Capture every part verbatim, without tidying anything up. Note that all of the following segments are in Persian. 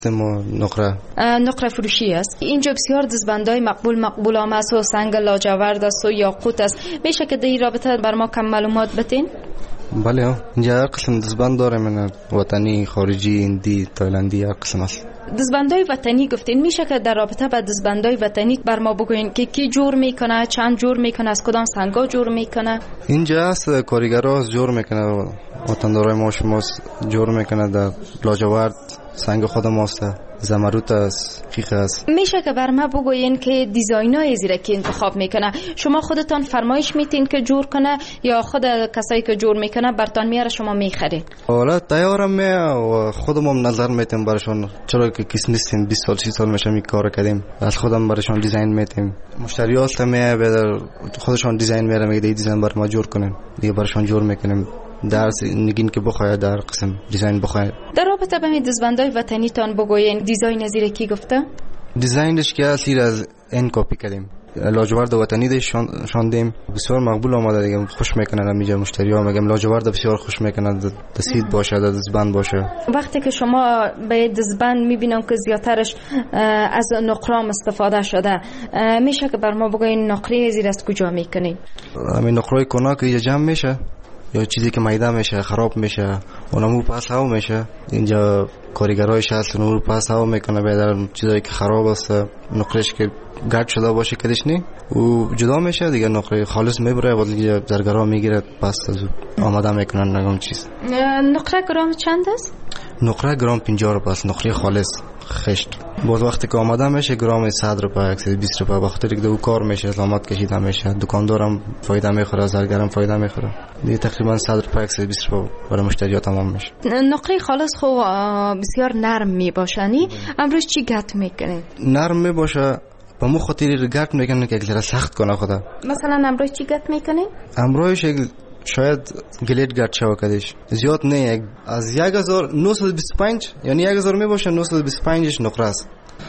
ما نقره نقره فروشی است. اینجا بسیار دزبندای مقبول مقبول هم است و سنگ لاجورد است و یاقوت است. میشه که در این رابطه بر ما کم معلومات بتین؟ بله، اینجا هر قسم دزبند داره، من وطنی، خارجی، هندی، تایلندی، هر قسم است. دزبندای وطنی گفتین، میشه که در رابطه با دزبندای وطنی بر ما بگوین که کی جور میکنه، چند جور میکنه، از کدام سنگا جور میکنه؟ اینجا هست کارگرها جور میکنه، وطندارای ما شما جور میکنه، در لاجورد سنگ خود ماست، زمرد است، خیخ است. میشه که بر ما بگوین که دیزاینای زیرا کی انتخاب میکنه؟ شما خودتان فرمایش میتین که جور کنه یا خود کسایی که جور میکنه برتان میاره شما میخرین؟ حالا تیارم می و خودم هم نظر میتیم برشون، چرا که کس نیستیم، بیست سال سی سال میشه می کار کردیم، از خودم برشون دیزاین میتیم. مشتری هست می بدر خودشون دیزاین میاره، میگه دیزاین بر ما جور کنین، دیگه برشون جور میکنیم. درس نگین که بخواد در قسم دیزاین بخواد. در رابطه با این دزبندای وطنی تان بگوین دیزاین زیر کی گفته؟ دیزاینش که اصلی از این کپی کردیم، لاجورد وطنی دیش شاندیم، بسیار مقبول آمده دیگه، خوش میکنن میگه مشتری ها، میگم لاجورد بسیار خوش میکنن، دسید باشه، دزبند باشه. وقتی که شما به دزبند میبینم که زیادترش از نقرام استفاده شده، میشه که بر ما بگوین نقره زیر از کجا میکنین؟ همین نقره کنا که جمع میشه یا چیزی که میده میشه خراب میشه اونمو پس هوا میشه. اینجا کارگرایش هست اونمو پس هوا میکنه، بیادر چیزایی که خراب است نقرهش که گرد شده باشه کدش نی و جدا میشه دیگه، نقره خالص میبره و دیگه زرگرها میگیره پس آماده میکنن نگم چیز. نقره گرام چند است؟ نقره گرام پنجاه روپیه است، نقره خالص خشت. باز وقتی که آماده میشه گرام صد روپیه، صد و بیست روپیه، وقتی که دو کار میشه زحمت کشیده میشه، دکاندارم فایده میخوره، زرگرم فایده میخوره، دیگه تقریبا صد روپیه صد و بیست روپیه برای مشتری ها تمام میشه. نقره خالص خو بسیار نرم میباشنی، امروز چی گت میکنه؟ نرم میباشه با مو خاطری گرد میکنه که اگه سخت کنه خدا. مثلا امروز چی گت میکنه؟ امروز شاید گلیت گرد شو کدش زیاد نه، از یک هزار و نهصد و بیست و پنج یعنی یک هزار میباشه، نهصد و بیست و پنج نقره است.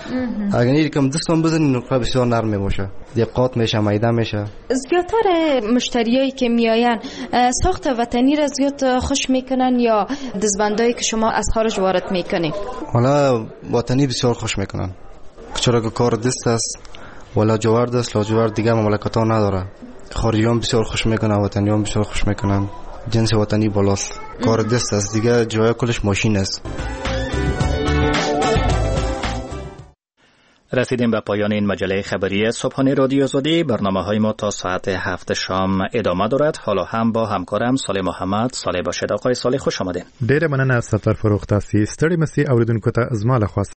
اگر یکم دستم بزنی نقره بسیار نرم میباشه، دیگه قاط میشه، میده میشه. زیادتر مشتریایی که میآین ساخت وطنی را زیاد خوش میکنن یا دزبندایی که شما از خارج وارد میکنین؟ حالا وطنی بسیار خوش میکنن، چرا که کار دست است و لاجورد است، لاجورد دیگه مملکت ها نداره. خارجیان بسیار خوش میکنن، وطنیان بسیار خوش میکنن، جنس وطنی بالاست، کار دست است دیگه، جای کلش ماشین است. رسیدیم به پایان این مجله خبری صبحانه رادیو آزادی. برنامه های ما تا ساعت هفت شام ادامه دارد. حالا هم با همکارم صالح محمد. صالح باشد. آقای صالح خوش آمدین. ډیره مننه سفر فروخت تاسو ستړي مسي اوریدونکو ته زما له خوا